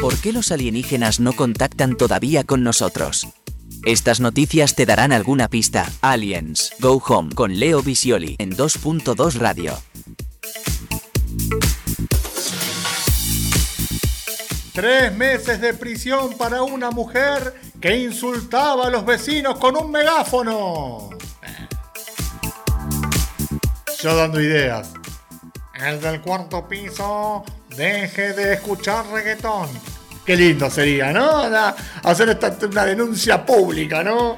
¿Por qué los alienígenas no contactan todavía con nosotros? Estas noticias te darán alguna pista. Aliens, Go Home con Leo Visioli en 2.2 Radio. Tres meses de prisión para una mujer que insultaba a los vecinos con un megáfono. Yo dando ideas. El del cuarto piso, deje de escuchar reggaetón. Qué lindo sería, ¿no? Hacer una denuncia pública, ¿no?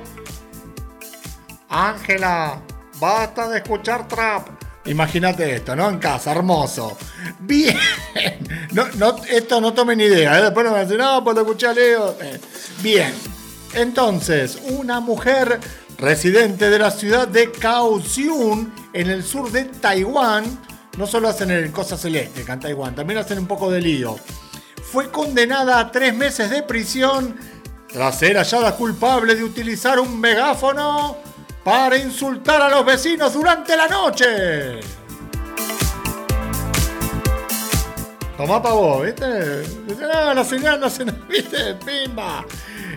Ángela, basta de escuchar trap. Imagínate esto, ¿no? En casa, hermoso. Bien. Esto no tomen idea, ¿eh? Después no me dicen, no, pues lo escuché a Leo. Bien. Entonces, una mujer residente de la ciudad de Kaohsiung, en el sur de Taiwán, no solo hacen cosas eléctricas en Taiwán, también hacen un poco de lío. Fue condenada a 3 meses de prisión tras ser hallada culpable de utilizar un megáfono para insultar a los vecinos durante la noche. Tomá pa' vos, ¿viste? No, la señal no se nos, ¿viste? Pimba.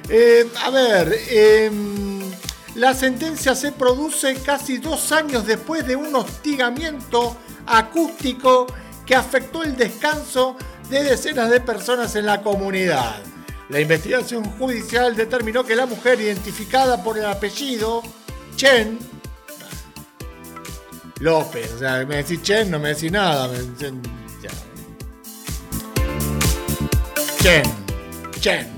La sentencia se produce casi 2 años después de un hostigamiento acústico que afectó el descanso de decenas de personas en la comunidad. La investigación judicial determinó que la mujer, identificada por el apellido Chen López, o sea, me decís Chen, no me decís nada. Chen.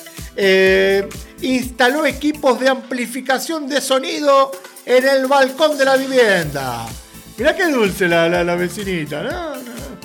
Instaló equipos de amplificación de sonido en el balcón de la vivienda. Mirá qué dulce la vecinita, ¿no?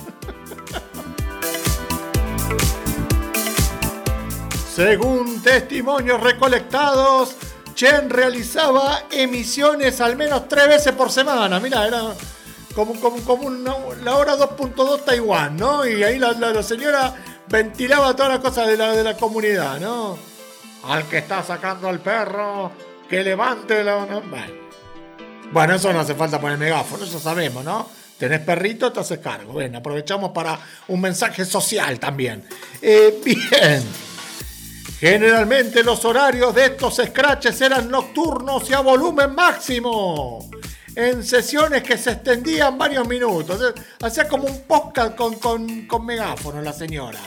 Según testimonios recolectados, Chen realizaba emisiones al menos 3 veces por semana. Mirá, era como la hora 2.2 Taiwán, ¿no? Y ahí la señora ventilaba todas las cosas de la comunidad, ¿no? Al que está sacando al perro, que levante la... ¿no? Bueno, eso no hace falta poner megáfono, eso sabemos, ¿no? Tenés perrito, te haces cargo. Ven, aprovechamos para un mensaje social también. Bien. Generalmente los horarios de estos scratches eran nocturnos y a volumen máximo, en sesiones que se extendían varios minutos. Hacía como un podcast con megáfono la señora.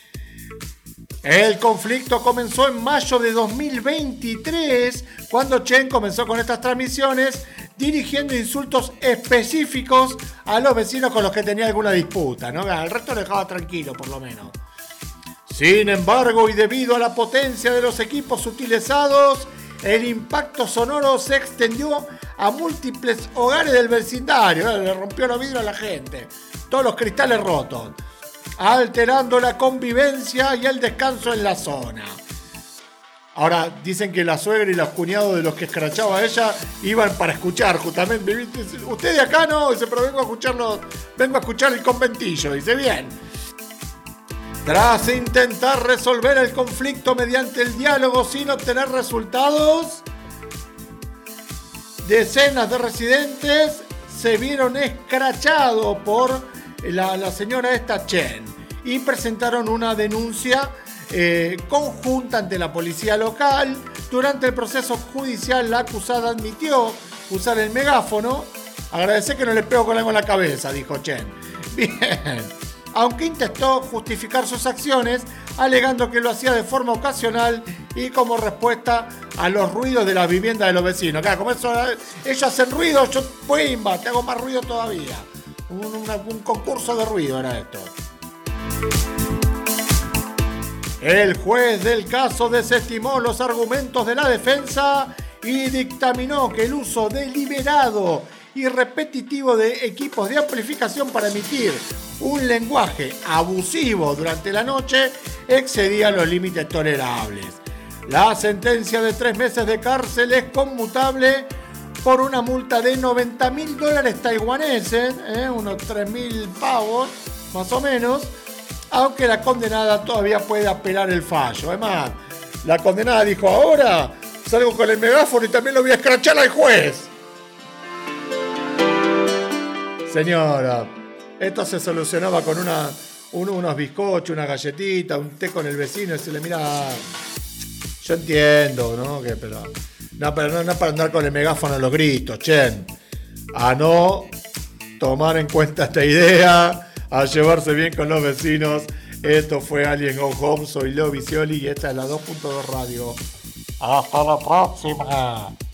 El conflicto comenzó en mayo de 2023, cuando Chen comenzó con estas transmisiones, dirigiendo insultos específicos a los vecinos con los que tenía alguna disputa, ¿no? Al resto lo dejaba tranquilo, por lo menos. Sin embargo, y debido a la potencia de los equipos utilizados, el impacto sonoro se extendió a múltiples hogares del vecindario. Le rompió los vidrios a la gente. Todos los cristales rotos, alterando la convivencia y el descanso en la zona. Ahora, dicen que la suegra y los cuñados de los que escrachaba a ella iban para escuchar justamente. Usted de acá no, dice, pero vengo a escuchar el conventillo. Dice, bien. Tras intentar resolver el conflicto mediante el diálogo sin obtener resultados, decenas de residentes se vieron escrachados por la señora esta Chen y presentaron una denuncia conjunta ante la policía local. Durante el proceso judicial, la acusada admitió usar el megáfono. Agradecer que no le pego con algo en la cabeza, dijo Chen. Bien. Aunque intentó justificar sus acciones, alegando que lo hacía de forma ocasional y como respuesta a los ruidos de la vivienda de los vecinos. Claro, como eso, ellos hacen ruido, yo pimba, te hago más ruido todavía. Un concurso de ruido era esto. El juez del caso desestimó los argumentos de la defensa y dictaminó que el uso deliberado y repetitivo de equipos de amplificación para emitir un lenguaje abusivo durante la noche excedía los límites tolerables. La sentencia de 3 meses de cárcel es conmutable por una multa de $90.000 taiwaneses, unos 3.000 pavos más o menos, aunque la condenada todavía puede apelar el fallo. Además, la condenada dijo, ahora salgo con el megáfono y también lo voy a escrachar al juez. Señora, esto se solucionaba con unos bizcochos, una galletita, un té con el vecino y se le mira. Yo entiendo, ¿no? Pero no es para andar con el megáfono a los gritos, Chen. A no tomar en cuenta esta idea, a llevarse bien con los vecinos. Esto fue Alien Go Home, soy Leo Visioli y esta es la 2.2 Radio. Hasta la próxima.